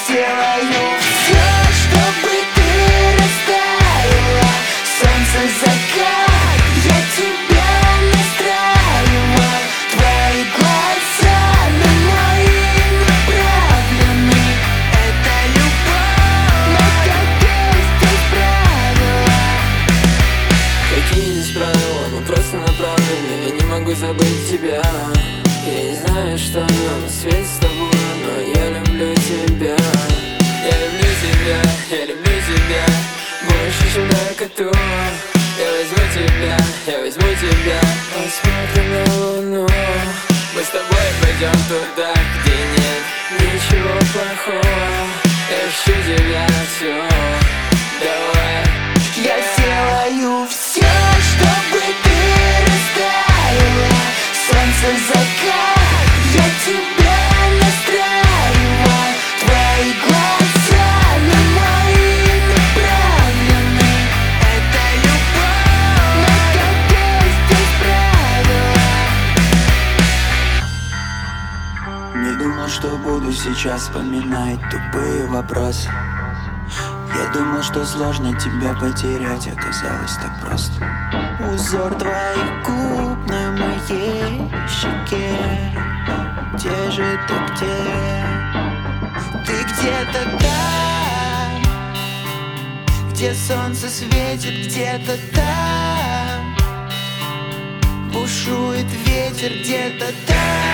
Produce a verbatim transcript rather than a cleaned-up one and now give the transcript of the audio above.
сделаю все, чтобы ты растаяла. Солнце, закат, я тебя настраивал. Твои глаза на мои направлены. Это любовь, но какие здесь правила? Какие здесь правила, мы просто направлены. Я не могу забыть тебя. Я не знаю, что на свете с тобой, но я люблю тебя. Я люблю тебя, я люблю тебя больше, чем наркоту. Я возьму тебя, я возьму тебя, посмотрим на луну. Мы с тобой пойдем туда, где нет ничего плохого. Я ищу тебя, все, давай. Я сделаю все, чтобы ты растаяла. Солнце, закат, я тебя настраивал. Твои глаза на мои направлены. Это любовь, но какие здесь правила? Не думал, что буду сейчас вспоминать тупые вопросы. Я думал, что сложно тебя потерять, оказалось так просто. Узор твоих губ на моей щеке. Где же ты, где? Ты где-то там, где солнце светит, где-то там бушует ветер, где-то там.